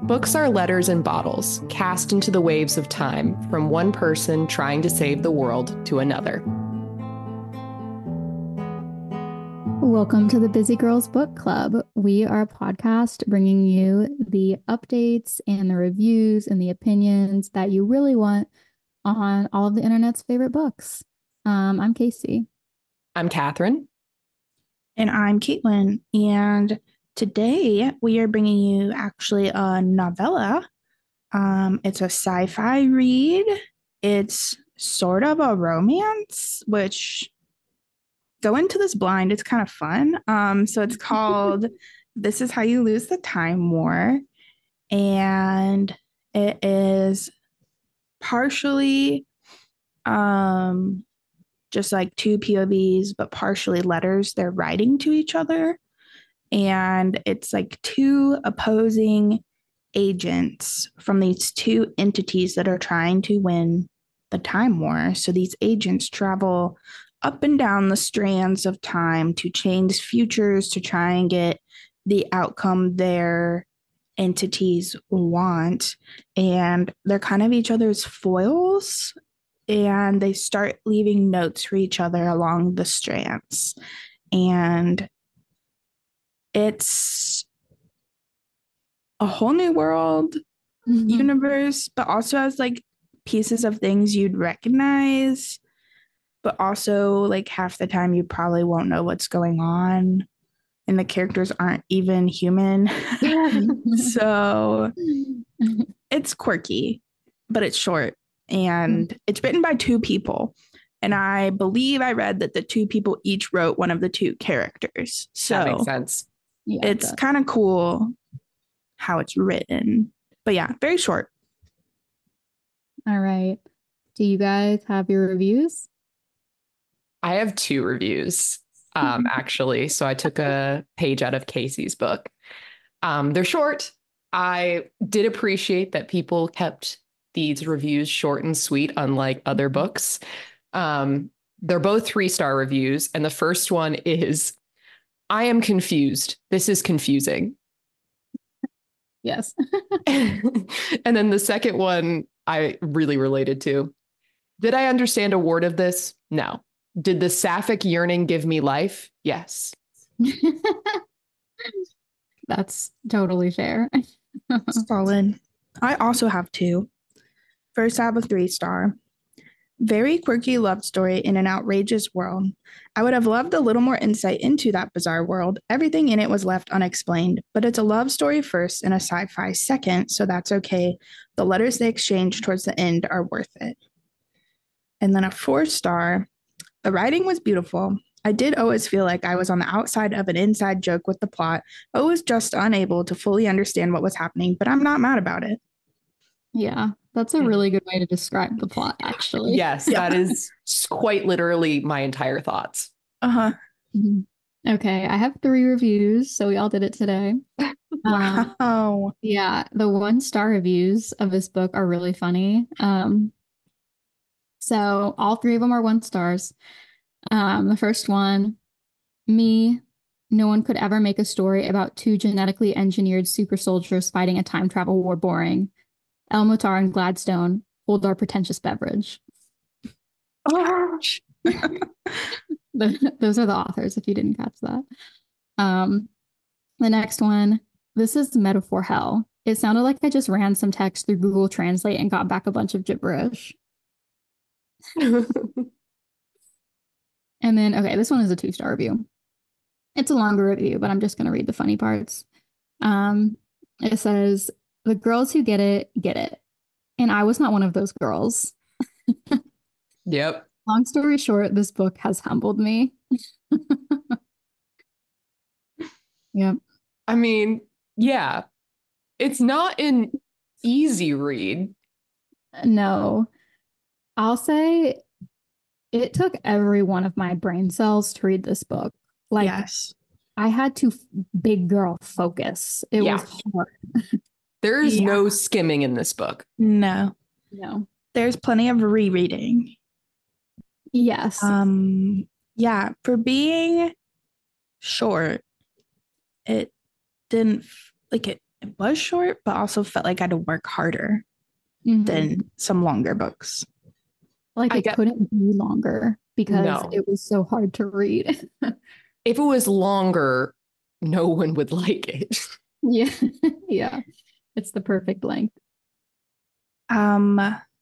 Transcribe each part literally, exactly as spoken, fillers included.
Books are letters in bottles, cast into the waves of time from one person trying to save the world to another. Welcome to the Busy Girls Book Club. We are a podcast bringing you the updates and the reviews and the opinions that you really want on all of the internet's favorite books. Um, I'm Casey. I'm Catherine. And I'm Caitlin. And today we are bringing you actually a novella. Um, it's a sci-fi read. It's sort of a romance, which go into this blind. It's kind of fun. Um, so it's called This Is How You Lose the Time War. And it is partially um just like two P O Vs, but partially letters they're writing to each other. And it's like two opposing agents from these two entities that are trying to win the time war. So these agents travel up and down the strands of time to change futures to try and get the outcome their entities want. And they're kind of each other's foils, and they start leaving notes for each other along the strands. And it's a whole new world, mm-hmm. universe, but also has like pieces of things you'd recognize, but also like half the time you probably won't know what's going on. And the characters aren't even human. So it's quirky, but it's short. And mm-hmm. it's written by two people. And I believe I read that the two people each wrote one of the two characters. So that makes sense. Yeah, it's kind of cool how it's written. But yeah, very short. All right. Do you guys have your reviews? I have two reviews, um, actually. So I took a page out of Casey's book. Um, they're short. I did appreciate that people kept these reviews short and sweet, unlike other books. Um, they're both three-star reviews. And the first one is, I am confused. This is confusing. Yes. And then the second one I really related to. Did I understand a word of this? No. Did the sapphic yearning give me life? Yes. That's totally fair. Solid. I also have two. First, I have a three star. Very quirky love story in an outrageous world. I would have loved a little more insight into that bizarre world. Everything in it was left unexplained, but it's a love story first and a sci-fi second, so that's okay. The letters they exchange towards the end are worth it. And then a four star. The writing was beautiful. I did always feel like I was on the outside of an inside joke with the plot. I was just unable to fully understand what was happening, but I'm not mad about it. Yeah, that's a really good way to describe the plot, actually. Yes, yeah. That is quite literally my entire thoughts. Uh-huh. Mm-hmm. Okay, I have three reviews, so we all did it today. Wow. Um, yeah, the one-star reviews of this book are really funny. Um, so all three of them are one stars. Um, the first one, me, no one could ever make a story about two genetically engineered super soldiers fighting a time travel war boring. Elmotar and Gladstone, hold our pretentious beverage. Oh. the, those are the authors, if you didn't catch that. Um, the next one, this is metaphor hell. It sounded like I just ran some text through Google Translate and got back a bunch of gibberish. And then, okay, this one is a two-star review. It's a longer review, but I'm just going to read the funny parts. Um, it says, the girls who get it, get it. And I was not one of those girls. Yep. Long story short, this book has humbled me. Yep. I mean, yeah, it's not an easy read. No, I'll say it took every one of my brain cells to read this book. Like, yes. I had to big girl focus. It yeah. was hard. There is yeah. no skimming in this book. No. No. There's plenty of rereading. Yes. Um. Yeah. For being short, it didn't like it. it was short, but also felt like I had to work harder Mhm. than some longer books. Like I it get- couldn't be longer because No. it was so hard to read. If it was longer, no one would like it. Yeah. Yeah. It's the perfect length. Um,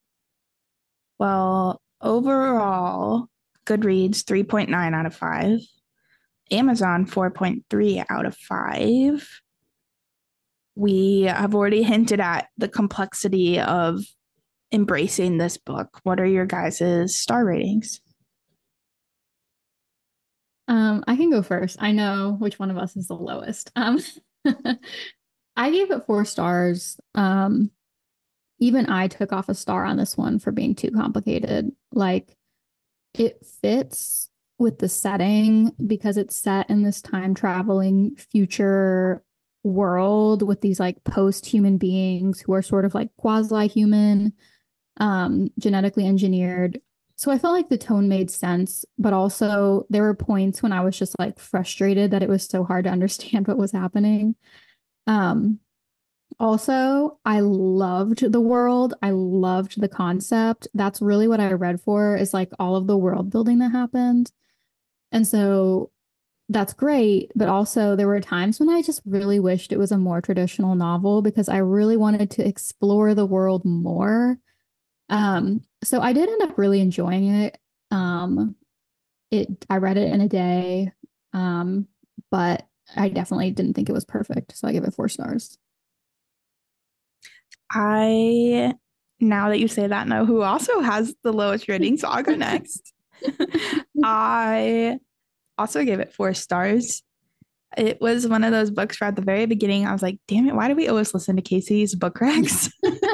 well, overall, Goodreads three point nine out of five, Amazon four point three out of five. We have already hinted at the complexity of embracing this book. What are your guys' star ratings? Um, I can go first. I know which one of us is the lowest. Um, I gave it four stars. Um, even I took off a star on this one for being too complicated. Like it fits with the setting because it's set in this time traveling future world with these like post-human beings who are sort of like quasi-human, um, genetically engineered. So I felt like the tone made sense, but also there were points when I was just like frustrated that it was so hard to understand what was happening. Um, also, I loved the world. I loved the concept. That's really what I read for is like all of the world building that happened. And so that's great. But also, there were times when I just really wished it was a more traditional novel because I really wanted to explore the world more. Um, so I did end up really enjoying it. Um, it I read it in a day. Um, but I definitely didn't think it was perfect. So I give it four stars. I, now that you say that, know who also has the lowest rating, so I'll go next. I also gave it four stars. It was one of those books where at the very beginning I was like, damn it, why do we always listen to Casey's book recs?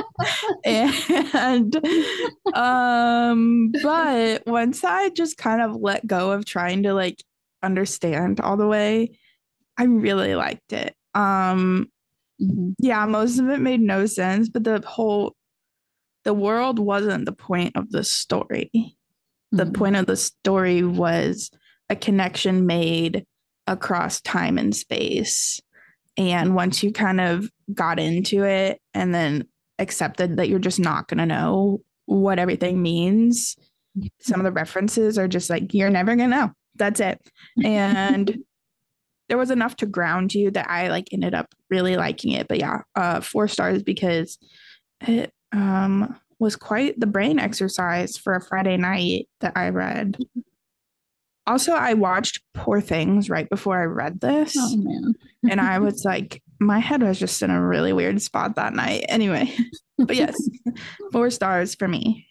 and um, but once I just kind of let go of trying to like understand all the way, I really liked it. Um, Mhm. yeah, most of it made no sense, but the whole the world wasn't the point of the story. The Mhm. point of the story was a connection made across time and space. And once you kind of got into it and then accepted that you're just not going to know what everything means, some of the references are just like, you're never going to know. That's it. And there was enough to ground you that I like ended up really liking it. But yeah, uh, four stars because it um, was quite the brain exercise for a Friday night that I read. Also, I watched Poor Things right before I read this. Oh man. And I was like, my head was just in a really weird spot that night. Anyway, but yes, four stars for me.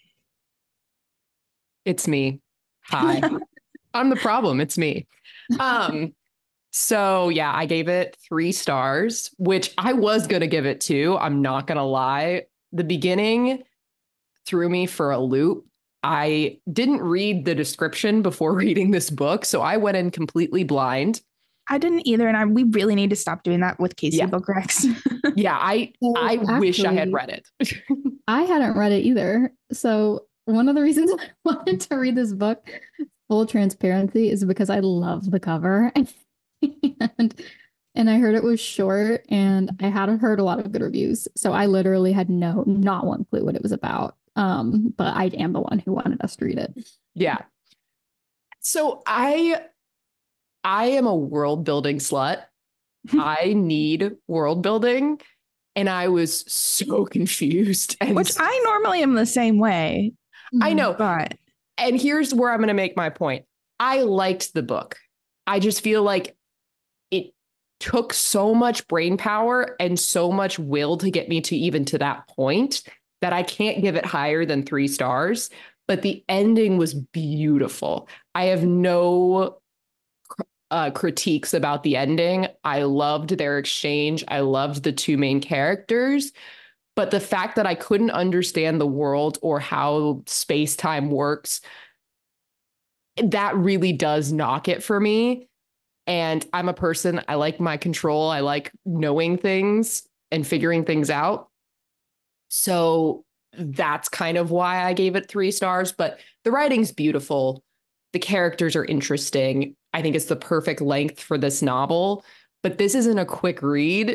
It's me. Hi. I'm the problem. It's me. Um, so yeah, I gave it three stars, which I was gonna give it two. I'm not gonna lie. The beginning threw me for a loop. I didn't read the description before reading this book, so I went in completely blind. I didn't either, and I we really need to stop doing that with Casey Yeah. book recs. Yeah, I Well, I wish I had actually- read it. I hadn't read it either. So one of the reasons I wanted to read this book, full transparency, is because I love the cover. and and I heard it was short and I hadn't heard a lot of good reviews. So I literally had no not one clue what it was about. Um, but I am the one who wanted us to read it. Yeah. So I I am a world building slut. I need world building. And I was so confused. And Which I normally am the same way. I know. But And here's where I'm going to make my point. I liked the book. I just feel like it took so much brain power and so much will to get me to even to that point that I can't give it higher than three stars. But the ending was beautiful. I have no uh, critiques about the ending. I loved their exchange. I loved the two main characters. But the fact that I couldn't understand the world or how space time works, that really does knock it for me. And I'm a person, I like my control. I like knowing things and figuring things out. So that's kind of why I gave it three stars. But the writing's beautiful. The characters are interesting. I think it's the perfect length for this novel. But this isn't a quick read.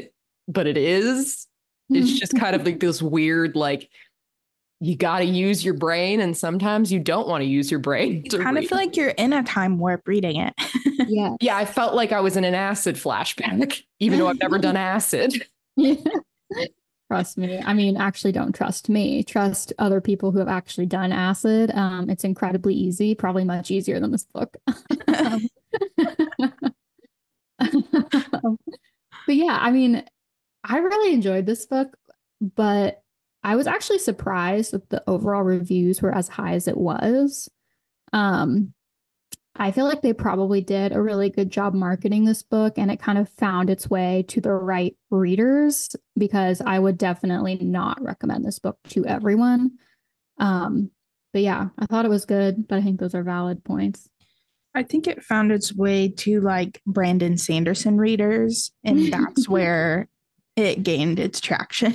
but it is. It's just kind of like this weird, like, you got to use your brain, and sometimes you don't want to use your brain. You to kind of read. feel like you're in a time warp reading it. Yeah. Yeah, I felt like I was in an acid flashback, even though I've never done acid. Yeah. Trust me. I mean, actually, don't trust me. Trust other people who have actually done acid. Um, it's incredibly easy, probably much easier than this book. Um, but yeah, I mean, I really enjoyed this book, but I was actually surprised that the overall reviews were as high as it was. Um, I feel like they probably did a really good job marketing this book, and it kind of found its way to the right readers, because I would definitely not recommend this book to everyone. Um, but yeah, I thought it was good, but I think those are valid points. I think it found its way to like Brandon Sanderson readers, and that's where it gained its traction.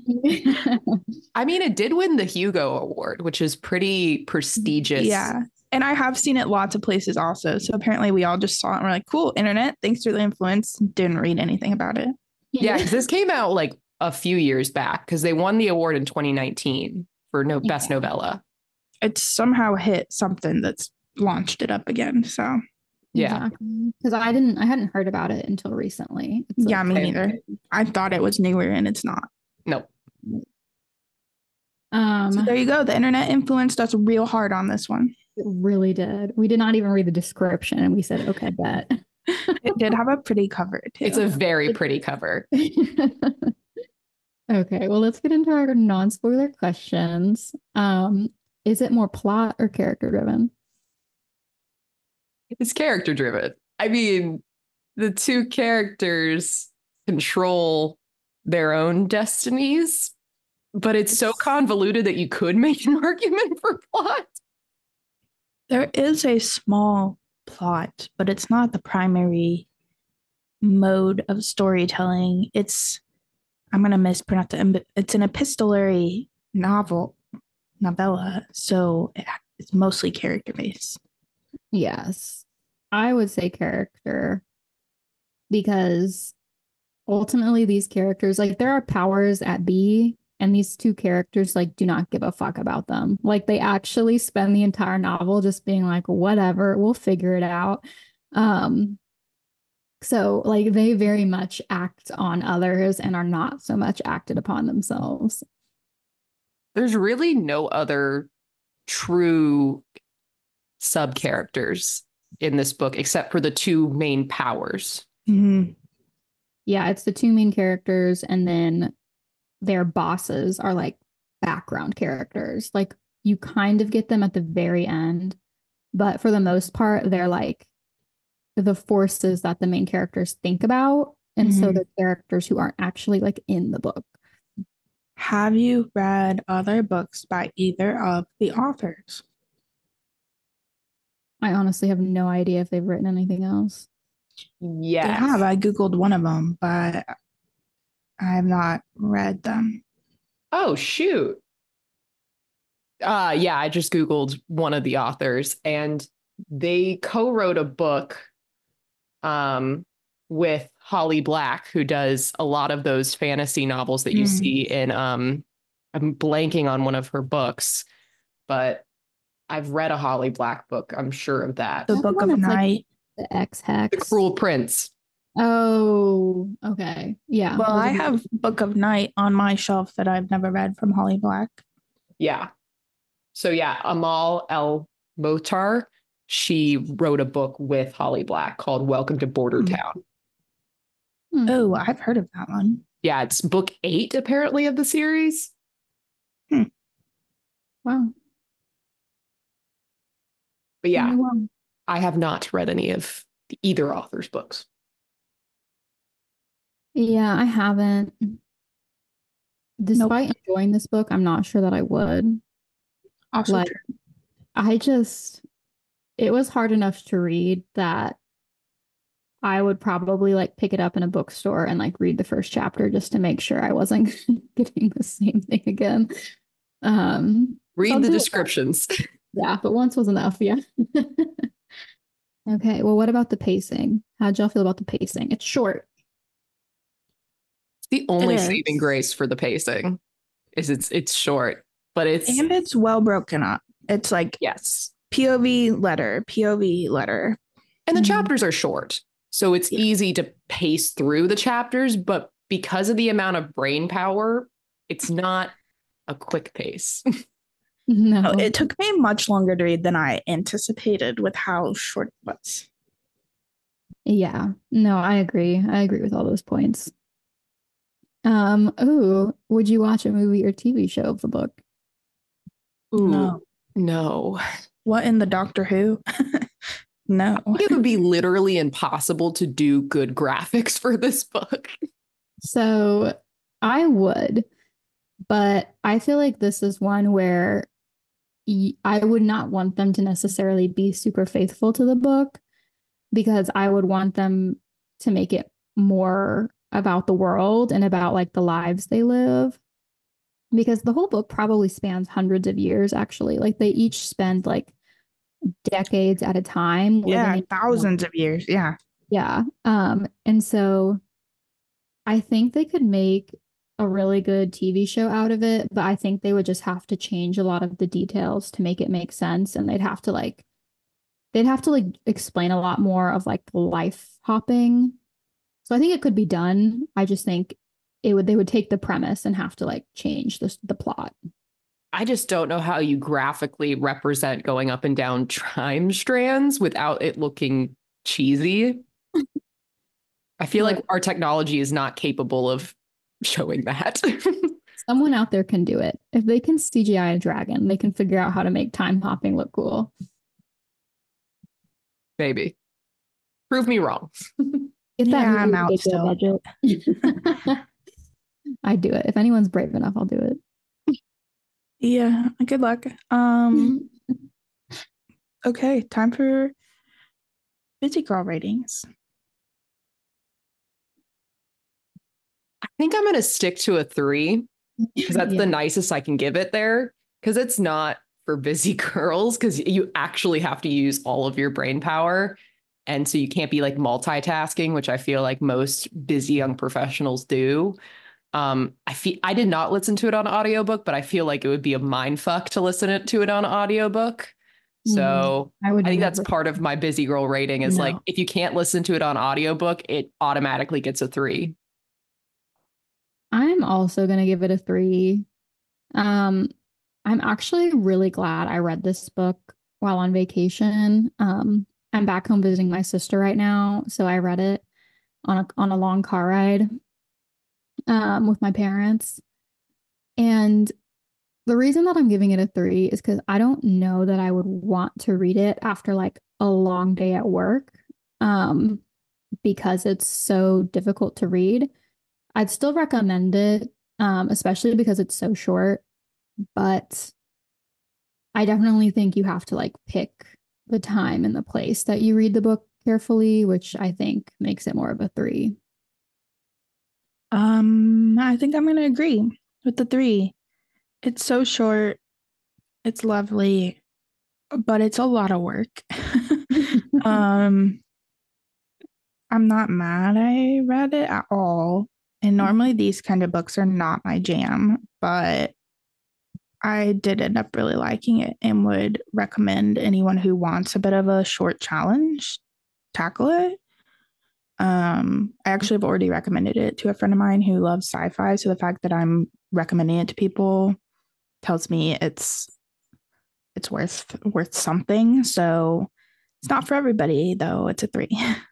I mean, it did win the Hugo Award, which is pretty prestigious. Yeah. And I have seen it lots of places also. So apparently we all just saw it and we're like, cool, internet, thanks for the influence. Didn't read anything about it. Yeah, because this came out like a few years back, because they won the award in twenty nineteen for no best Yeah. novella. It's somehow hit something that's launched it up again. So Yeah. Exactly. Because I didn't, I hadn't heard about it until recently. It's yeah, like- me neither. I thought it was newer and it's not. Nope. Um, So there you go. The internet influenced us real hard on this one. it really did. We did not even read the description, and we said, okay, bet. It did have a pretty cover too. It's a very pretty cover. Okay, well, let's get into our non-spoiler questions. Um, is it more plot or character driven? It's character driven. I mean, the two characters control their own destinies, but it's so convoluted that you could make an argument for plot. There is a small plot, but it's not the primary mode of storytelling. It's, I'm going to mispronounce it. It's an epistolary novel, novella. So it's mostly character based. Yes, I would say character, because ultimately these characters, like, there are powers at B, and these two characters like do not give a fuck about them. Like, they actually spend the entire novel just being like, whatever, we'll figure it out. Um, so like they very much act on others and are not so much acted upon themselves. There's really no other true sub characters in this book except for the two main powers. Mm-hmm. Yeah, it's the two main characters, and then their bosses are like background characters. Like, you kind of get them at the very end, but for the most part, they're like the forces that the main characters think about. And mm-hmm. so they're characters who aren't actually like in the book. Have you read other books by either of the authors? I honestly have no idea if they've written anything else. Yes. They have. I Googled one of them, but I have not read them. Oh, shoot. Uh, yeah, I just Googled one of the authors, and they co-wrote a book um, with Holly Black, who does a lot of those fantasy novels that you mm. see in, um, I'm blanking on one of her books, but I've read a Holly Black book. I'm sure of that. The Book of Night. Like the X-Hex. The Cruel Prince. Oh, okay. Yeah. Well, I have Book of Night on my shelf that I've never read from Holly Black. Yeah. So yeah, Amal El Motar, she wrote a book with Holly Black called Welcome to Border Town. Mm-hmm. Oh, I've heard of that one. Yeah, it's book eight apparently of the series. Hmm. Wow. But yeah, wow. I have not read any of either author's books. Yeah, I haven't. Despite nope. enjoying this book, I'm not sure that I would. Also like, true. I just, it was hard enough to read that I would probably like pick it up in a bookstore and like read the first chapter just to make sure I wasn't getting the same thing again. Um, read so the descriptions. Yeah, but once was enough. Yeah. Okay. Well, what about the pacing? How'd y'all feel about the pacing? It's short. The only It saving is. grace for the pacing is it's it's short, but it's And it's well broken up. It's like yes. P O V letter, P O V letter. And the Mhm. chapters are short. So it's Yeah. easy to pace through the chapters, but because of the amount of brain power, it's not a quick pace. Oh, No. it took me much longer to read than I anticipated with how short it was. Yeah. No, I agree. I agree with all those points. Um, ooh, would you watch a movie or T V show of the book? Ooh, No. no. What in the Doctor Who? No. It would be literally impossible to do good graphics for this book. So I would, but I feel like this is one where y- I would not want them to necessarily be super faithful to the book because I would want them to make it more about the world and about like the lives they live. Because the whole book probably spans hundreds of years, actually. Like they each spend like decades at a time living Yeah, in thousands of years. Yeah. yeah. Um, and so I think they could make a really good T V show out of it, but I think they would just have to change a lot of the details to make it make sense. And they'd have to like they'd have to like explain a lot more of like life hopping. So I think it could be done. I just think it would they would take the premise and have to like change the the plot. I just don't know how you graphically represent going up and down time strands without it looking cheesy. I feel like Look, our technology is not capable of showing that. someone out there can do it. If they can C G I a dragon, they can figure out how to make time hopping look cool. Maybe. Prove me wrong. Get that Yeah, movie I'm with a out big still. budget. I'd do it. If anyone's brave enough, I'll do it. Yeah, good luck. Um, okay, time for busy girl ratings. I think I'm going to stick to a three because that's Yeah. the nicest I can give it there because it's not for busy girls because you actually have to use all of your brain power. And so you can't be like multitasking, which I feel like most busy young professionals do. Um, I feel I did not listen to it on audiobook, but I feel like it would be a mind fuck to listen it- to it on audiobook. Mm, So I would I think that's never. part of my busy girl rating is like No. if you can't listen to it on audiobook, it automatically gets a three. I'm also gonna give it a three. Um, I'm actually really glad I read this book while on vacation. Um, I'm back home visiting my sister right now, so I read it on a on a long car ride um with my parents. And the reason that I'm giving it a three is because I don't know that I would want to read it after like a long day at work, um, because it's so difficult to read. I'd still recommend it, um, especially because it's so short, but I definitely think you have to like pick the time and the place that you read the book carefully, which I think makes it more of a three. Um, I think I'm gonna agree with the three. It's so short, it's lovely, but it's a lot of work. um, I'm not mad I read it at all. And normally these kind of books are not my jam, but I did end up really liking it and would recommend anyone who wants a bit of a short challenge tackle it. Um, I actually have already recommended it to a friend of mine who loves sci-fi, so the fact that I'm recommending it to people tells me it's it's worth worth something. So it's not for everybody though. It's a three.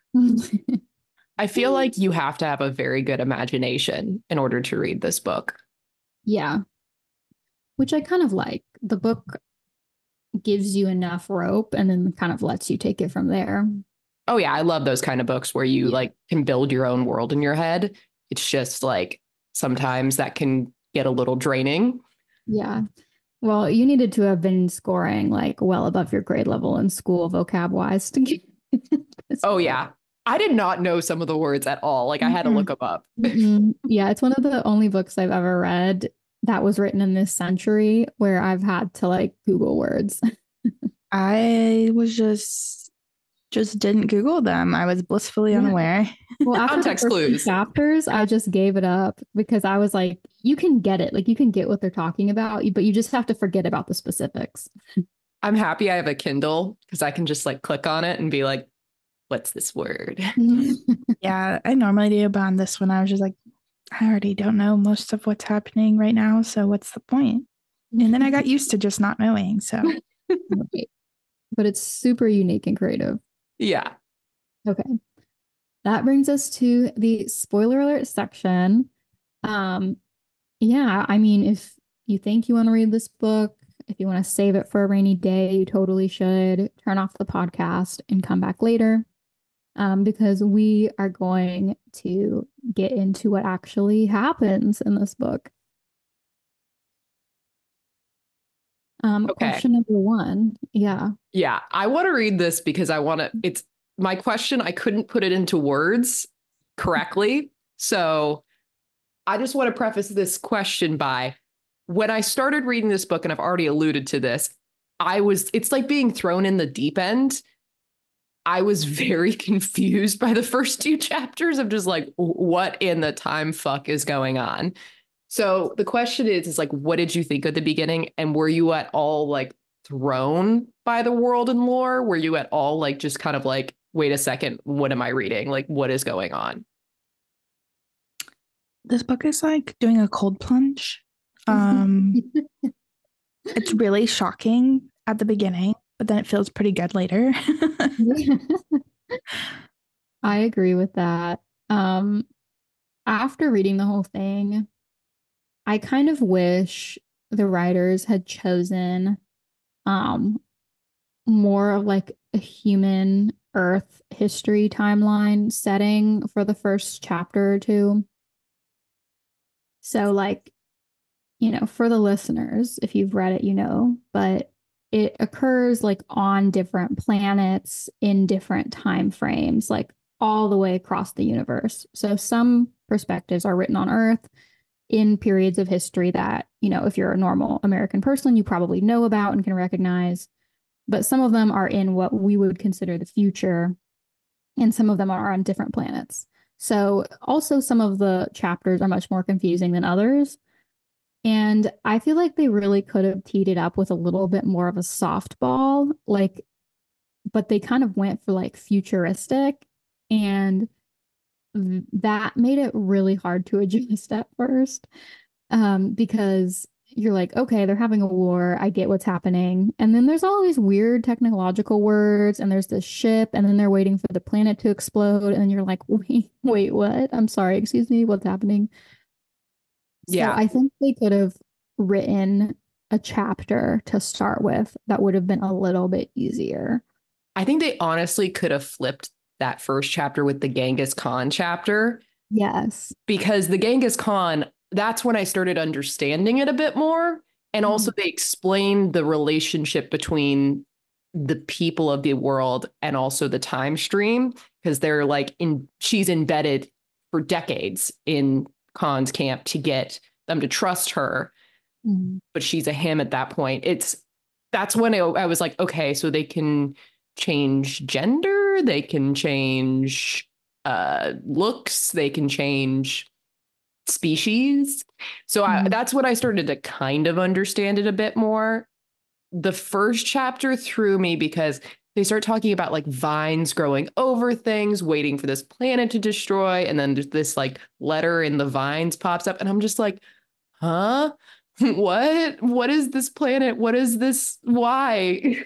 I feel like you have to have a very good imagination in order to read this book. Yeah, which I kind of like. The book gives you enough rope and then kind of lets you take it from there. Oh yeah, I love those kind of books where you Yeah. like can build your own world in your head. It's just like sometimes that can get a little draining. Yeah. Well, you needed to have been scoring like well above your grade level in school vocab wise to get this Oh book. yeah. I did not know some of the words at all. Like I had to Mhm. look them up. Mm-mm. Yeah, it's one of the only books I've ever read that was written in this century where I've had to like Google words. I was just just didn't Google them. I was blissfully Yeah. unaware. Well, after the Context first two clues. chapters, I just gave it up because I was like, you can get it. Like you can get what they're talking about, but you just have to forget about the specifics. I'm happy I have a Kindle because I can just like click on it and be like, what's this word? Yeah, I normally do, but on this one, I was just like, I already don't know most of what's happening right now. So what's the point? And then I got used to just not knowing. So, But it's super unique and creative. Yeah. Okay. That brings us to the spoiler alert section. Um, yeah, I mean, if you think you want to read this book, if you want to save it for a rainy day, you totally should turn off the podcast and come back later. Um, because we are going to get into what actually happens in this book. Um, Okay. Question number one. Yeah. Yeah. I want to read this because I want to, it's my question. I couldn't put it into words correctly. So I just want to preface this question by when I started reading this book, and I've already alluded to this, I was, it's like being thrown in the deep end. I was very confused by the first two chapters of just like, what in the time fuck is going on? So the question is, is like, what did you think at the beginning? And were you at all like thrown by the world and lore? Were you at all like, just kind of like, wait a second, what am I reading? Like, what is going on? this book is like doing a cold plunge. Um, it's really shocking at the beginning, but then it feels pretty good later. I agree with that. Um, after reading the whole thing, I kind of wish the writers had chosen um more of like a human Earth history timeline setting for the first chapter or two. So like, you know, for the listeners, if you've read it, you know, but it occurs like on different planets in different time frames, like all the way across the universe. So some perspectives are written on Earth in periods of history that, you know, if you're a normal American person, you probably know about and can recognize. But some of them are in what we would consider the future, and some of them are on different planets. So also some of the chapters are much more confusing than others. And I feel like they really could have teed it up with a little bit more of a softball, like, but they kind of went for like futuristic, and that made it really hard to adjust at first. Um, because you're like, okay, they're having a war. I get what's happening. And then there's all these weird technological words, and there's this ship, and then they're waiting for the planet to explode. And you're like, wait, wait, what? I'm sorry, excuse me, what's happening? Yeah. So I think they could have written a chapter to start with that would have been a little bit easier. I think they honestly could have flipped that first chapter with the Genghis Khan chapter. Yes. Because the Genghis Khan, that's when I started understanding it a bit more. And also they explained the relationship between the people of the world and also the time stream, because they're like in, she's embedded for decades in Khan's camp to get them to trust her. Mm. But she's a him at that point. It's, that's when I, I was like, okay, so they can change gender, they can change uh, looks, they can change species. So I, Mm. that's when I started to kind of understand it a bit more. The first chapter threw me because they start talking about like vines growing over things, waiting for this planet to destroy. And then there's this like letter in the vines pops up. And I'm just like, huh? What? What is this planet? What is this? Why?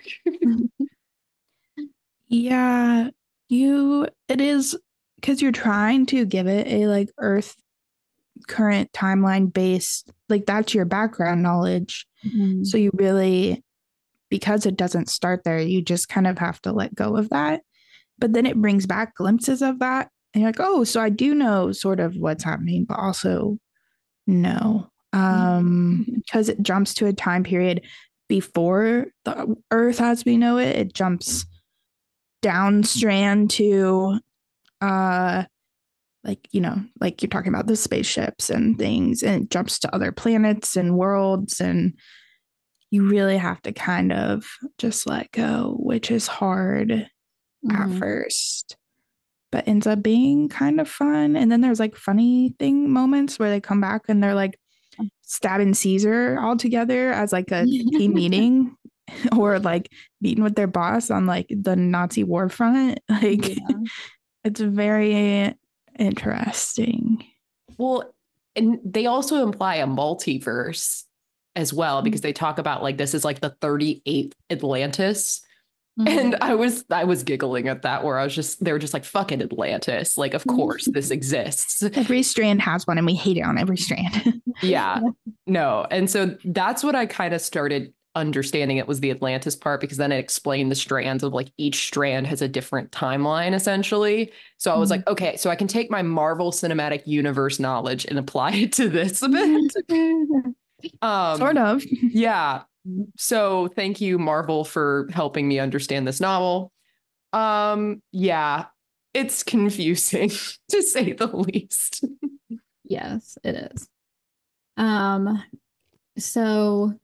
Yeah, you, it is because you're trying to give it a like Earth current timeline based, like that's your background knowledge. Mhm. So you really, because it doesn't start there, you just kind of have to let go of that. But then it brings back glimpses of that. And you're like, oh, so I do know sort of what's happening, but also no. Um, because it jumps to a time period before the Earth as we know it. It jumps down strand to uh like, you know, like you're talking about the spaceships and things, and it jumps to other planets and worlds, and you really have to kind of just let go, which is hard. at Mhm. first, but ends up being kind of fun. And then there's like funny thing moments where they come back and they're like stabbing Caesar all together as like a team meeting or like meeting with their boss on like the Nazi war front. Like Yeah. it's very interesting. Well, and they also imply a multiverse as well because they talk about like this is like the thirty-eighth Atlantis. And Mhm. I was I was giggling at that where I was just they were just like fucking Atlantis. Like of course this exists. Every strand has one and we hate it on every strand. Yeah. No. And so that's what I kind of started understanding it was the Atlantis part because then it explained the strands of like each strand has a different timeline essentially. So I was like, okay, so I can take my Marvel Cinematic Universe knowledge and apply it to this a bit. Um, Sort of. yeah. So thank you, Marvel, for helping me understand this novel. Um, yeah, it's confusing to say the least. Yes, it is. Um, so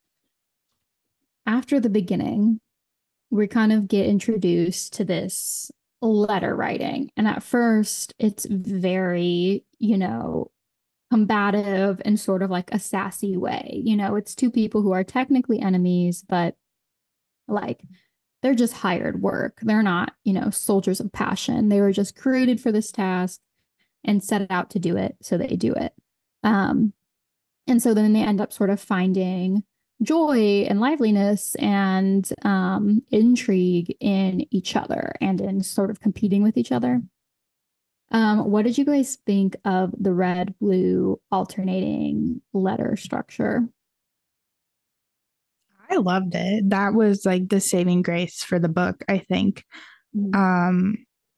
after the beginning, we kind of get introduced to this letter writing. And at first, it's very, you know, combative in sort of like a sassy way. You know, it's two people who are technically enemies, but like they're just hired work. They're not, you know, soldiers of passion. They were just created for this task and set out to do it. So they do it. Um, and so then they end up sort of finding joy and liveliness and um, intrigue in each other and in sort of competing with each other. Um, what did you guys think of the red blue alternating letter structure? I loved it. That was like the saving grace for the book, I think. Mm-hmm. Um,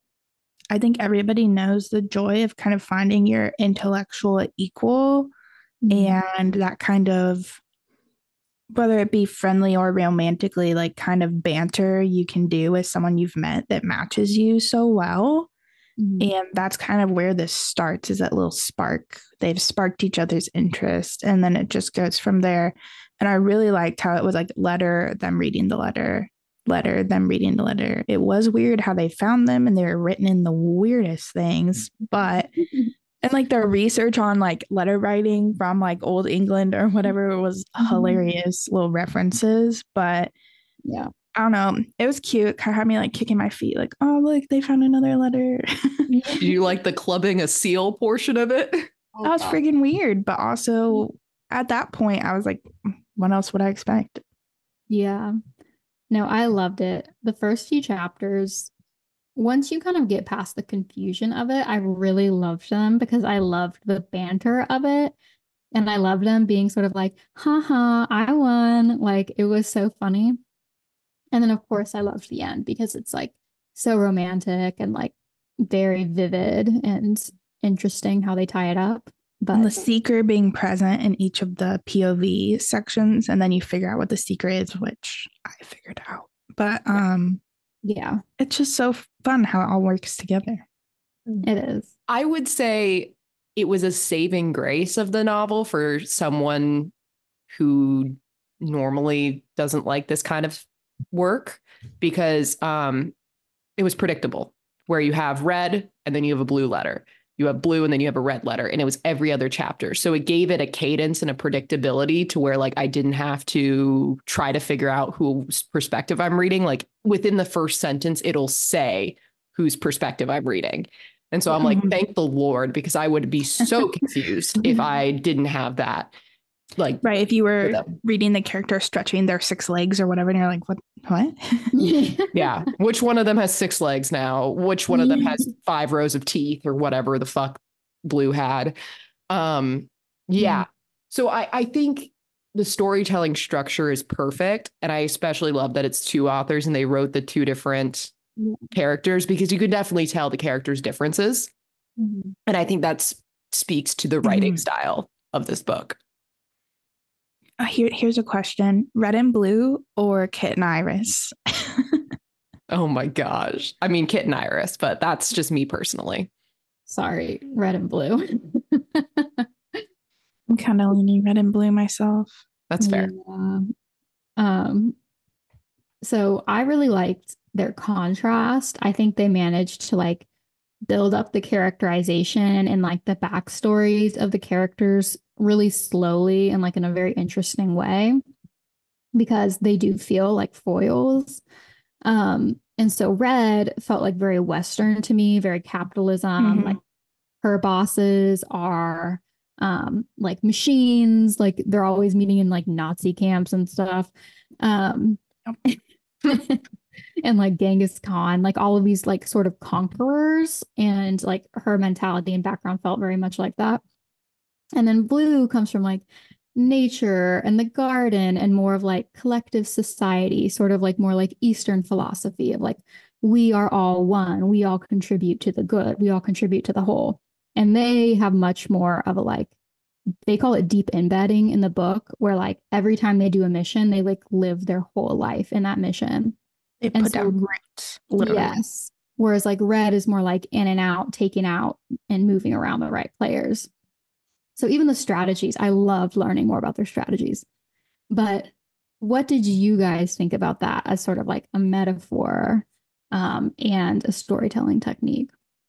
I think everybody knows the joy of kind of finding your intellectual equal Mm-hmm. and that kind of, whether it be friendly or romantically, like kind of banter you can do with someone you've met that matches you so well. Mm-hmm. And that's kind of where this starts, is that little spark. They've sparked each other's interest and then it just goes from there. And I really liked how it was like letter, them reading the letter, letter, them reading the letter. It was weird how they found them and they were written in the weirdest things, but and like their research on like letter writing from like old England or whatever was hilarious little references. But Yeah. I don't know. It was cute. It kind of had me like kicking my feet, like, oh, look, they found another letter. Do you like the clubbing a seal portion of it? That was friggin' weird. But also at that point, I was like, what else would I expect? Yeah. No, I loved it. The first few chapters, once you kind of get past the confusion of it, I really loved them because I loved the banter of it. And I loved them being sort of like, haha, I won. Like it was so funny. And then, of course, I loved the end because it's like so romantic and like very vivid and interesting how they tie it up. And the But seeker being present in each of the P O V sections, and then you figure out what the secret is, which I figured out. But um, yeah, it's just so fun how it all works together. it is. I would say it was a saving grace of the novel for someone who normally doesn't like this kind of work because um, it was predictable where you have red and then you have a blue letter. You have blue and then you have a red letter, and it was every other chapter. So it gave it a cadence and a predictability to where like I didn't have to try to figure out whose perspective I'm reading. Like within the first sentence, it'll say whose perspective I'm reading. And so I'm like, thank the Lord, because I would be so confused if I didn't have that. Like, right. If you were reading the character stretching their six legs or whatever, and you're like, what? What? Yeah. Which one of them has six legs now? Which one of them has five rows of teeth or whatever the fuck Blue had? Um, yeah. Mm. So I, I think the storytelling structure is perfect. And I especially love that it's two authors and they wrote the two different characters because you could definitely tell the characters' differences. Mm-hmm. And I think that speaks to the writing mm-hmm. style of this book. Uh, here, here's a question: Red and Blue or Kit and Iris? Oh my gosh. I mean, Kit and Iris, but that's just me personally. Sorry, Red and Blue. I'm kind of leaning Red and Blue myself. That's fair. Yeah. Um, so I really liked their contrast. I think they managed to like build up the characterization and like the backstories of the characters really slowly and like in a very interesting way because they do feel like foils. Um, and so Red felt like very Western to me, very capitalism. Mhm. Like her bosses are um like machines, like they're always meeting in like Nazi camps and stuff. Um and like Genghis Khan, like all of these like sort of conquerors, and like her mentality and background felt very much like that. And then Blue comes from like nature and the garden and more of like collective society, sort of like more like Eastern philosophy of like, we are all one, we all contribute to the good, we all contribute to the whole. And they have much more of a like, they call it deep embedding in the book, where like every time they do a mission, they like live their whole life in that mission. They And put so, down roots, literally. yes. Whereas like Red is more like in and out, taking out and moving around the right players. So even the strategies, I loved learning more about their strategies. But what did you guys think about that as sort of like a metaphor um, and a storytelling technique?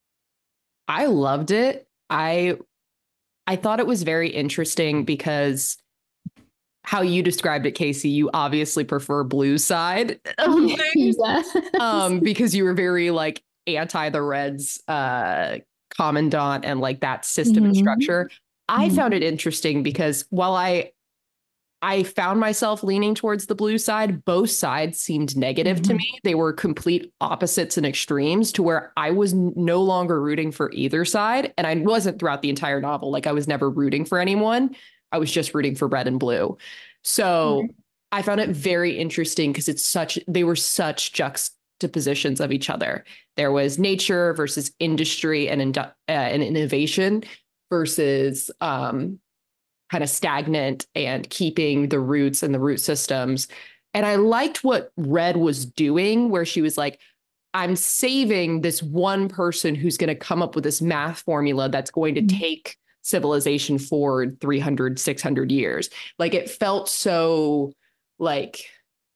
I loved it. I I thought it was very interesting because how you described it, Casey, you obviously prefer Blue's side of things. Yes. Um, because you were very like anti the Reds uh commandant and like that system and Mhm. structure. I Mhm. found it interesting because while I I found myself leaning towards the Blue side, both sides seemed negative to Mhm. me. They were complete opposites and extremes to where I was n- no longer rooting for either side. And I wasn't throughout the entire novel. Like I was never rooting for anyone. I was just rooting for Red and Blue. So Right. I found it very interesting because it's such, they were such juxtapositions of each other. There was nature versus industry and, indu- uh, and innovation versus um, kind of stagnant and keeping the roots and the root systems. And I liked what Red was doing, where she was like, I'm saving this one person who's going to come up with this math formula that's going to Mhm. take civilization forward three hundred, six hundred years. Like it felt so like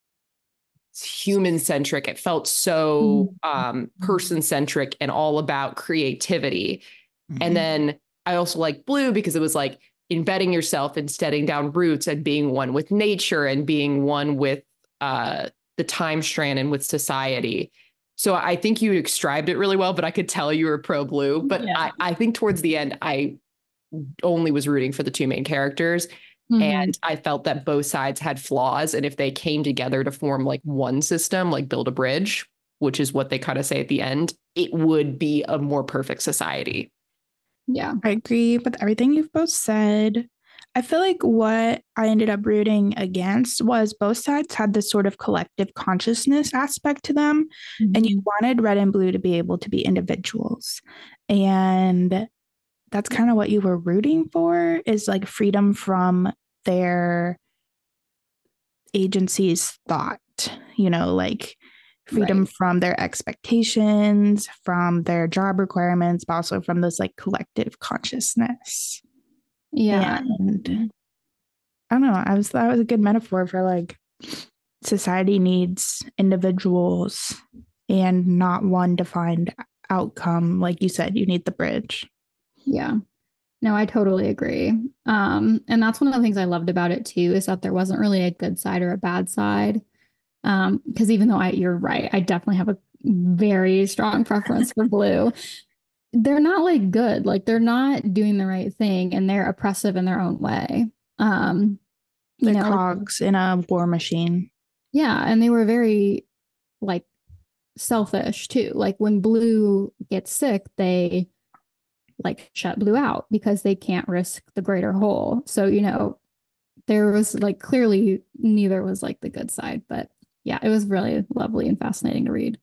human centric. It felt so um, person centric and all about creativity. And then I also like Blue because it was like embedding yourself and setting down roots and being one with nature and being one with uh, the time strand and with society. So I think you described it really well, but I could tell you were pro Blue. But Yeah. I, I think towards the end, I only was rooting for the two main characters. Mhm. And I felt that both sides had flaws. And if they came together to form like one system, like build a bridge, which is what they kind of say at the end, it would be a more perfect society. Yeah. I agree with everything you've both said. I feel like what I ended up rooting against was both sides had this sort of collective consciousness aspect to them, and you Mhm. wanted Red and Blue to be able to be individuals. And that's kind of what you were rooting for, is like freedom from their agency's thought, you know, like freedom Right. from their expectations, from their job requirements, but also from this like collective consciousness. Yeah. And I don't know, I was that was a good metaphor for like society needs individuals and not one defined outcome. Like you said, you need the bridge. Yeah. No, I totally agree. Um, and that's one of the things I loved about it too, is that there wasn't really a good side or a bad side. Um, because even though I, you're right, I definitely have a very strong preference for Blue. They're not like good, like they're not doing the right thing, and they're oppressive in their own way. Um, you The know, like, cogs in a war machine. yeah, and they were very like selfish too. Like when Blue gets sick, they like shut Blue out because they can't risk the greater whole. So, you know, there was like clearly neither was like the good side, but yeah, it was really lovely and fascinating to read.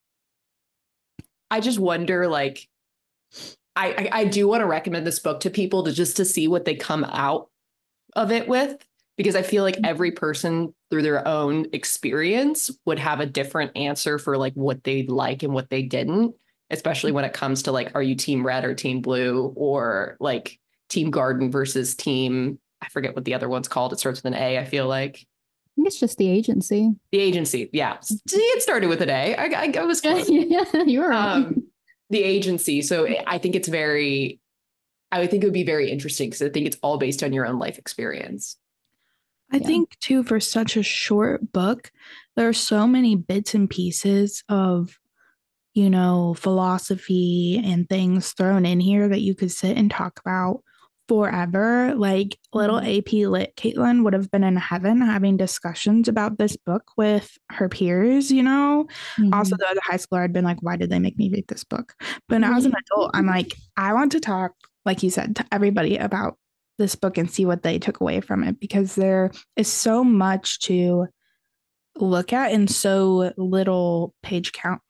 I just wonder, like, I, I, I do want to recommend this book to people to just to see what they come out of it with, because I feel like every person through their own experience would have a different answer for like what they like and what they didn't, especially when it comes to like, are you team red or team blue, or like team garden versus team, I forget what the other one's called. It starts with an A, I feel like. think it's just the agency. The agency. Yeah. See, it started with an A. I, I, I was close. Yeah, you were right. Um, the agency. So I think it's very, I would think it would be very interesting because I think it's all based on your own life experience. I Yeah. think too, for such a short book, there are so many bits and pieces of, you know, philosophy and things thrown in here that you could sit and talk about forever. Like little Mhm. A P Lit Caitlin would have been in heaven having discussions about this book with her peers, you know. Also, Mhm. though, as a high schooler, I'd been like, why did they make me read this book? But now as an adult, I'm like, I want to talk, like you said, to everybody about this book and see what they took away from it, because there is so much to look at in so little page count.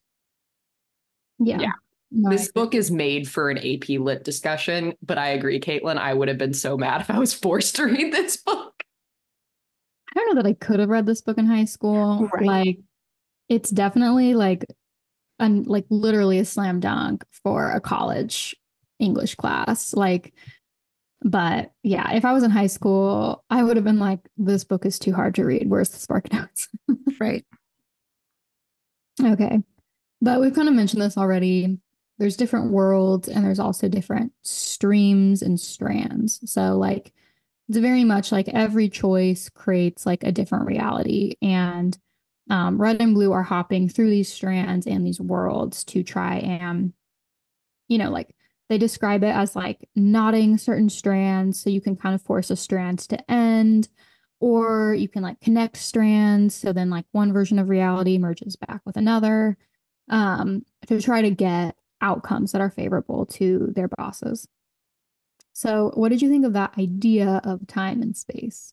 Yeah. Yeah. No, I This agree. book is made for an A P Lit discussion, but I agree, Caitlin. I would have been so mad if I was forced to read this book. I don't know that I could have read this book in high school. Right. Like, it's definitely like an like literally a slam dunk for a college English class. Like, but yeah, if I was in high school, I would have been like, this book is too hard to read. Where's the Spark Notes? Right. Okay. But we've kind of mentioned this already. There's different worlds and there's also different streams and strands. So like it's very much like every choice creates like a different reality. And um, red and blue are hopping through these strands and these worlds to try and, you know, like they describe it as like knotting certain strands. So you can kind of force a strand to end, or you can like connect strands. So then like one version of reality merges back with another um, to try to get outcomes that are favorable to their bosses. So, what did you think of that idea of time and space?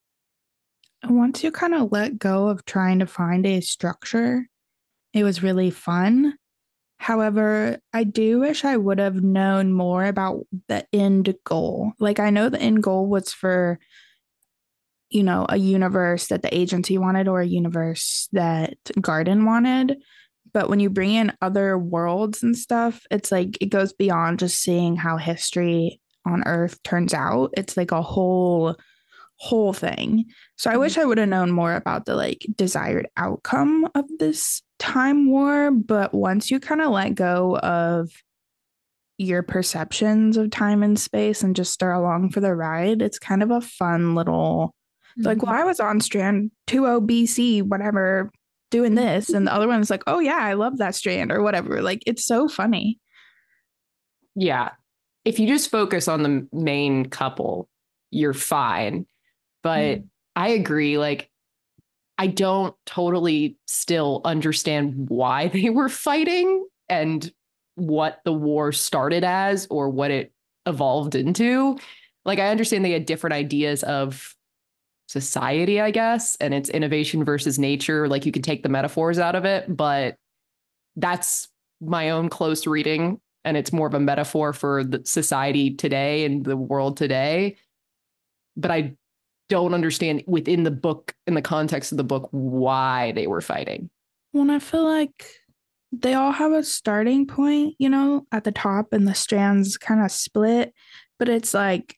Once you kind of let go of trying to find a structure, it was really fun. However, I do wish I would have known more about the end goal. Like, I know the end goal was for, you know, a universe that the agency wanted or a universe that Garden wanted. But when you bring in other worlds and stuff, it's like it goes beyond just seeing how history on Earth turns out. It's like a whole whole thing. So I wish I would have known more about the like desired outcome of this time war, but once you kind of let go of your perceptions of time and space and just start along for the ride, it's kind of a fun little like, well, I was on strand two oh B C, whatever, doing this. And the other one's like, oh, yeah, I love that strand or whatever. Like, it's so funny. Yeah. If you just focus on the main couple, you're fine. But Mm. I agree. Like, I don't totally still understand why they were fighting and what the war started as or what it evolved into. Like, I understand they had different ideas of society, I guess, and it's innovation versus nature. Like, you can take the metaphors out of it, but that's my own close reading. And it's more of a metaphor for the society today and the world today. But I don't understand within the book, in the context of the book, why they were fighting. Well, I feel like they all have a starting point, you know, at the top, and the strands kind of split. But it's like,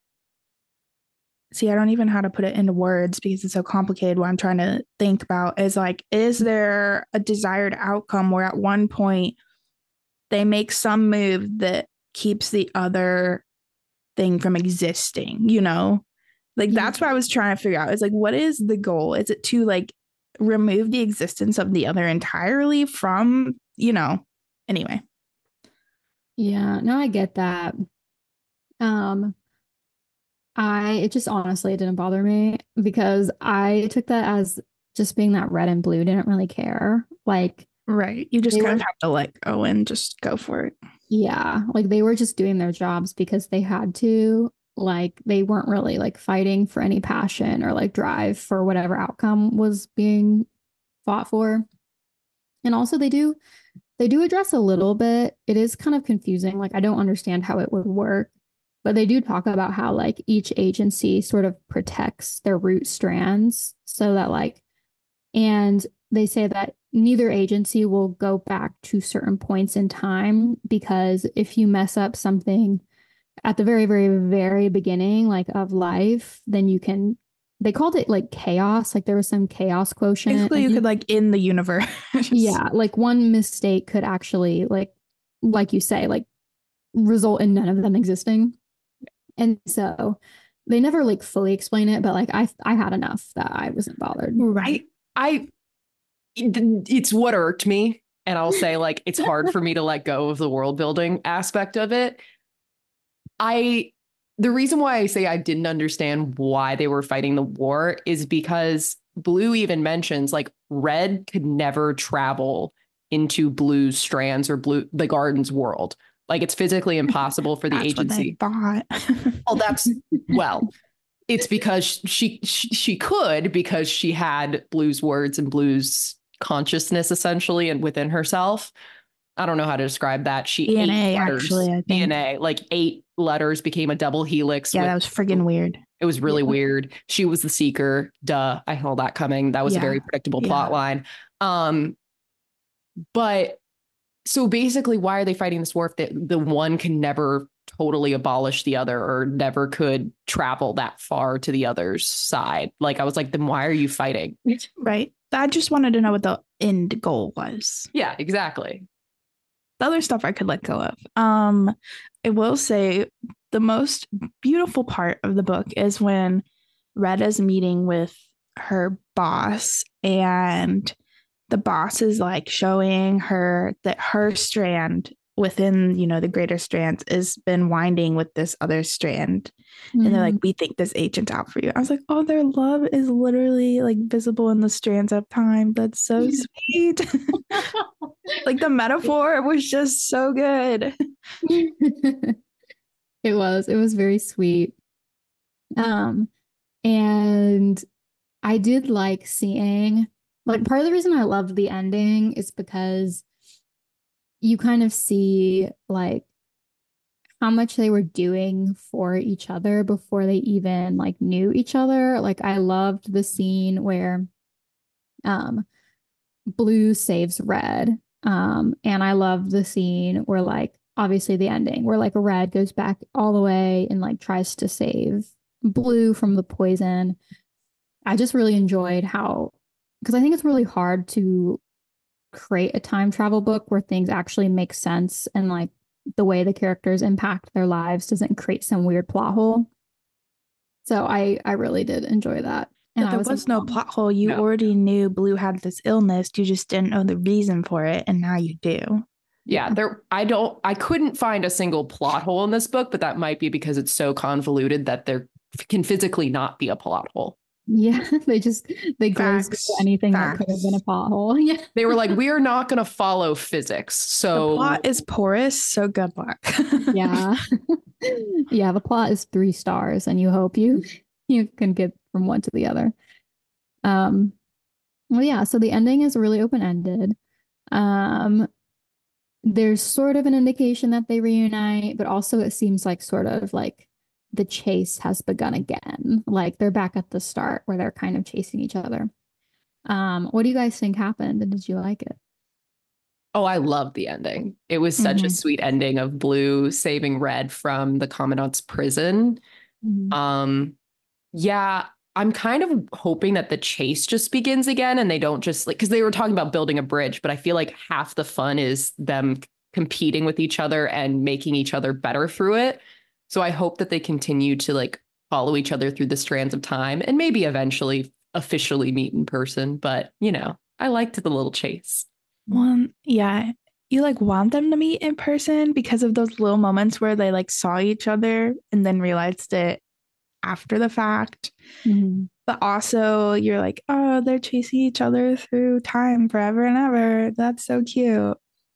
see, I don't even know how to put it into words because it's so complicated. What I'm trying to think about is like, is there a desired outcome where at one point they make some move that keeps the other thing from existing, you know? Like, Yeah. that's what I was trying to figure out. Is like, what is the goal? Is it to like remove the existence of the other entirely from, you know, anyway. Yeah, no, I get that. Um, I it just honestly it didn't bother me because I took that as just being that red and blue didn't really care. Like Right. You just they kind were, of have to let go and just go for it. yeah, like they were just doing their jobs because they had to. Like they weren't really like fighting for any passion or like drive for whatever outcome was being fought for. And also they do they do address a little bit. It is kind of confusing. Like I don't understand how it would work, but they do talk about how like each agency sort of protects their root strands so that like and they say that neither agency will go back to certain points in time because if you mess up something at the very, very, very beginning, like of life, then you can they called it like chaos. Like there was some chaos quotient. Basically, you and could like in the universe. yeah, like one mistake could actually like like you say, like result in none of them existing. And so they never like fully explain it, but like I I had enough that I wasn't bothered. Right. I, it's what irked me. And I'll say, like, it's hard for me to let go of the world building aspect of it. I, the reason why I say I didn't understand why they were fighting the war is because Blue even mentions, like, Red could never travel into Blue's strands or Blue, the Garden's world. Like, it's physically impossible for the That's agency. What they thought. Oh, that's, well, it's because she, she she could because she had Blue's words and Blue's consciousness essentially and within herself. I don't know how to describe that. She D N A ate letters, actually, I think. D N A, like eight letters became a double helix. Yeah, with, that was friggin' weird. It was really Yeah. weird. She was the seeker. Duh. I held that coming. That was Yeah. a very predictable Yeah. plot line. Um, but so basically, why are they fighting this war if the, the one can never totally abolish the other or never could travel that far to the other's side? Like, I was like, then why are you fighting? Right. I just wanted to know what the end goal was. Yeah, exactly. The other stuff I could let go of. Um, I will say the most beautiful part of the book is when Red is meeting with her boss and the boss is like showing her that her strand within, you know, the greater strands has been winding with this other strand. Mm-hmm. And they're like, we think this agent's out for you. I was like, oh, their love is literally like visible in the strands of time. That's so sweet. Like the metaphor was just so good. It was. It was very sweet. Um, and I did like seeing, like, part of the reason I loved the ending is because you kind of see like how much they were doing for each other before they even like knew each other. Like I loved the scene where um Blue saves Red. Um, and I loved the scene where like obviously the ending where like Red goes back all the way and like tries to save Blue from the poison. I just really enjoyed how, because I think it's really hard to create a time travel book where things actually make sense and like the way the characters impact their lives doesn't create some weird plot hole. So I I really did enjoy that. And but there was, was no plot hole. You no. already knew Blue had this illness. You just didn't know the reason for it, and now you do. Yeah, there I don't I couldn't find a single plot hole in this book, but that might be because it's so convoluted that there can physically not be a plot hole. Yeah, they just they glazed Facts. anything Facts. that could have been a plot hole. Yeah, they were like, we are not going to follow physics. So the plot is porous. So good luck. Yeah, yeah. The plot is three stars, and you hope you you can get from one to the other. Um, well, yeah. So the ending is really open ended. Um, there's sort of an indication that they reunite, but also it seems like sort of like the chase has begun again. Like they're back at the start where they're kind of chasing each other. Um, what do you guys think happened, and did you like it? Oh, I loved the ending. It was such mm-hmm. a sweet ending of Blue saving Red from the Commandant's prison. Mm-hmm. Um, yeah, I'm kind of hoping that the chase just begins again and they don't just like, because they were talking about building a bridge, but I feel like half the fun is them competing with each other and making each other better through it. So I hope that they continue to like follow each other through the strands of time and maybe eventually officially meet in person. But, you know, I liked the little chase. Well, yeah, you like want them to meet in person because of those little moments where they like saw each other and then realized it after the fact. Mm-hmm. But also you're like, oh, they're chasing each other through time forever and ever. That's so cute.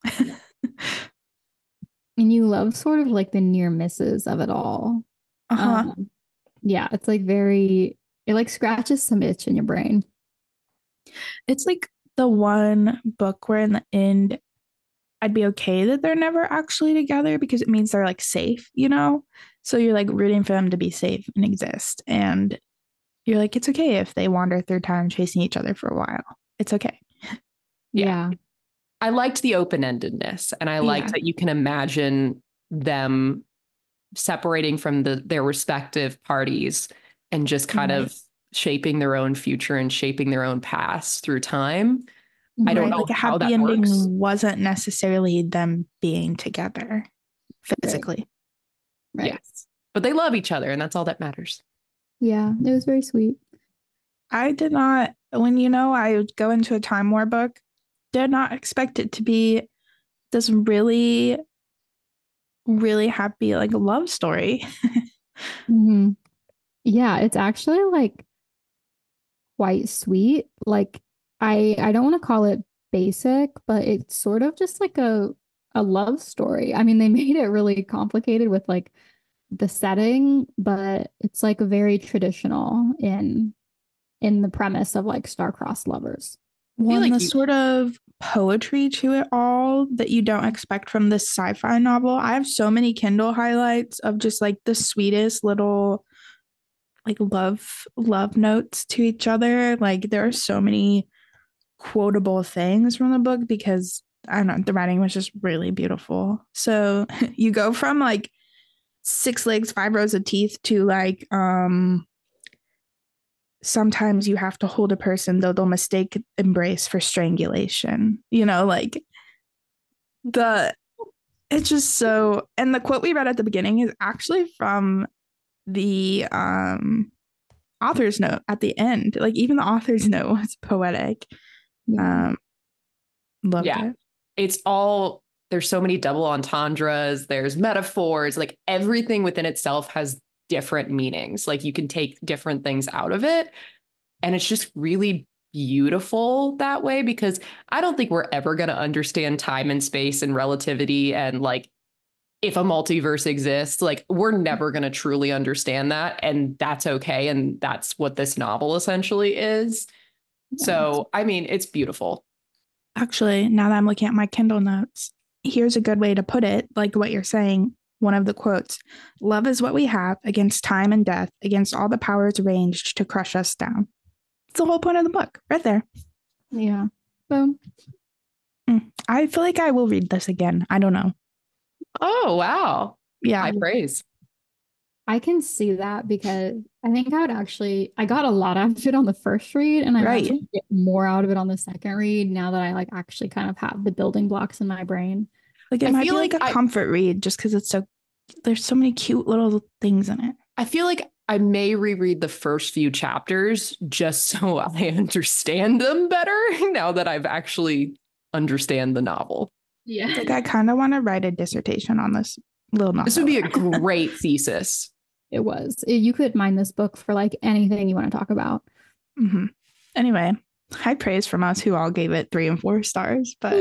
And you love sort of like the near misses of it all. Uh-huh. Um, yeah, it's like very, it like scratches some itch in your brain. It's like the one book where in the end I'd be okay that they're never actually together because it means they're like safe, you know? So you're like rooting for them to be safe and exist. And you're like, it's okay if they wander through time chasing each other for a while. It's okay. Yeah. yeah. I liked the open-endedness and I liked Yeah. that you can imagine them separating from the their respective parties and just kind Right. of shaping their own future and shaping their own past through time. I don't Right. know Like a how happy that ending works. wasn't necessarily them being together physically. Right. Yes. But they love each other, and that's all that matters. Yeah, it was very sweet. I did not, when you know, I would go into a Time War book, did not expect it to be this really, really happy, like, love story. hmm Yeah, it's actually like quite sweet. Like I I don't want to call it basic, but it's sort of just like a a love story. I mean, they made it really complicated with like the setting, but it's like very traditional in in the premise of like star-crossed lovers. One, like the you- sort of poetry to it all that you don't expect from this sci-fi novel. I have so many Kindle highlights of just like the sweetest little like love love notes to each other. Like there are so many quotable things from the book because I don't know, the writing was just really beautiful. So you go from like six legs, five rows of teeth to like um sometimes you have to hold a person though they'll mistake embrace for strangulation. You know, like the it's just so, and the quote we read at the beginning is actually from the um author's note at the end. Like even the author's note was poetic. Yeah. Um loved yeah. it. It's all, there's so many double entendres, there's metaphors, like everything within itself has different meanings. Like you can take different things out of it. And it's just really beautiful that way, because I don't think we're ever going to understand time and space and relativity and like if a multiverse exists. Like we're never going to truly understand that. And that's okay. And that's what this novel essentially is. Yeah. So, I mean, it's beautiful. Actually, now that I'm looking at my Kindle notes, here's a good way to put it, like what you're saying. One of the quotes: love is what we have against time and death, against all the powers arranged to crush us down. It's the whole point of the book, right there. Yeah. Boom. Mm. I feel like I will read this again. I don't know. Oh, wow. Yeah. High praise. I can see that because I think I would actually I got a lot out of it on the first read and I Right. actually get more out of it on the second read now that I like actually kind of have the building blocks in my brain. Like it I might be feel like, like a I- comfort read just because it's so, there's so many cute little things in it. I feel like I may reread the first few chapters just so I understand them better now that I've actually understand the novel. Yeah. Like I kind of want to write a dissertation on this little novel. This would be a great thesis. It was. It- you could mine this book for like anything you want to talk about. Mm-hmm. Anyway, high praise from us who all gave it three and four stars. But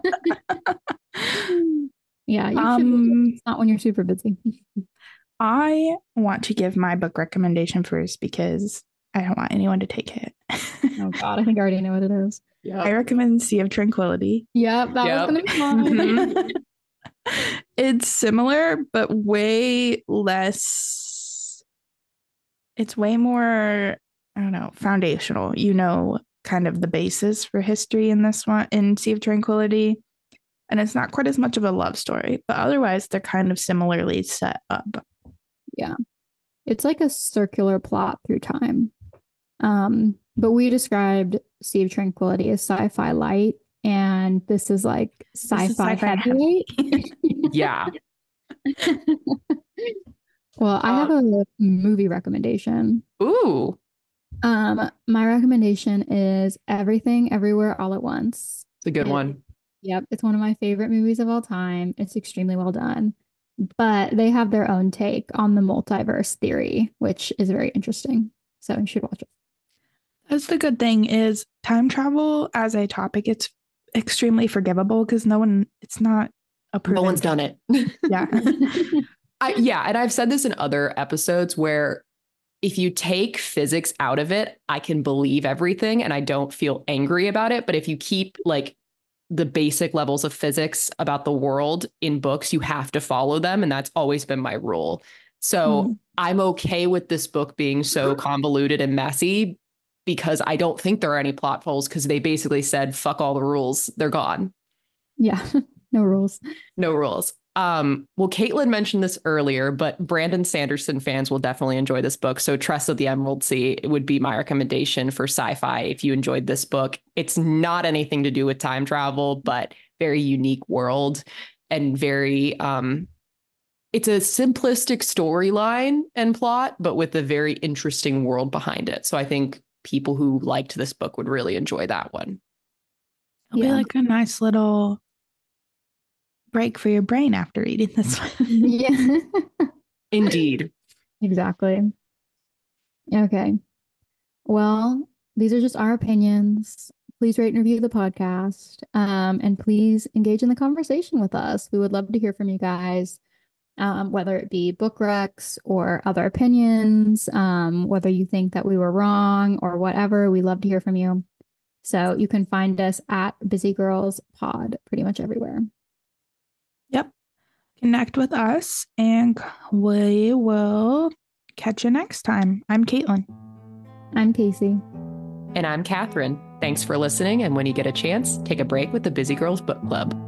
yeah, you um, should. It's not when you're super busy. I want to give my book recommendation first because I don't want anyone to take it. Oh God, I think I already know what it is. I Yeah. recommend Sea of Tranquility. Yep, that Yep. was gonna be mine. It's similar, but way less. It's way more, I don't know, foundational. You know, kind of the basis for history in this one, in Sea of Tranquility. And it's not quite as much of a love story, but otherwise they're kind of similarly set up. Yeah. It's like a circular plot through time. Um, but we described Sea of Tranquility as sci-fi light, and this is like sci-fi, is sci-fi heavyweight. Yeah. Well, I have Um, a movie recommendation. Ooh, Um, my recommendation is Everything Everywhere All at Once. it's a good It- one. Yep, it's one of my favorite movies of all time. It's extremely well done. But they have their own take on the multiverse theory, which is very interesting. So you should watch it. That's the good thing is time travel as a topic, it's extremely forgivable because no one, it's not a No proven one's done it. Yeah. I, yeah. And I've said this in other episodes where if you take physics out of it, I can believe everything and I don't feel angry about it. But if you keep like the basic levels of physics about the world in books, you have to follow them. And that's always been my rule. So Mm. I'm okay with this book being so convoluted and messy because I don't think there are any plot holes because they basically said, fuck all the rules. They're gone. Yeah, no rules. No rules. Um, well, Caitlin mentioned this earlier, but Brandon Sanderson fans will definitely enjoy this book. So Tress of the Emerald Sea would be my recommendation for sci-fi if you enjoyed this book. It's not anything to do with time travel, but very unique world and very um it's a simplistic storyline and plot, but with a very interesting world behind it. So I think people who liked this book would really enjoy that one. It'll Yeah. be like a nice little break for your brain after reading this one. Yeah. Indeed. Exactly. Okay. Well, these are just our opinions. Please rate and review the podcast. Um, and please engage in the conversation with us. We would love to hear from you guys, um, whether it be book recs or other opinions, um, whether you think that we were wrong or whatever. We love to hear from you. So you can find us at Busy Girls Pod pretty much everywhere. Yep. Connect with us and we will catch you next time. I'm Caitlin. I'm Casey. And I'm Catherine. Thanks for listening. And when you get a chance, take a break with the Busy Girls Book Club.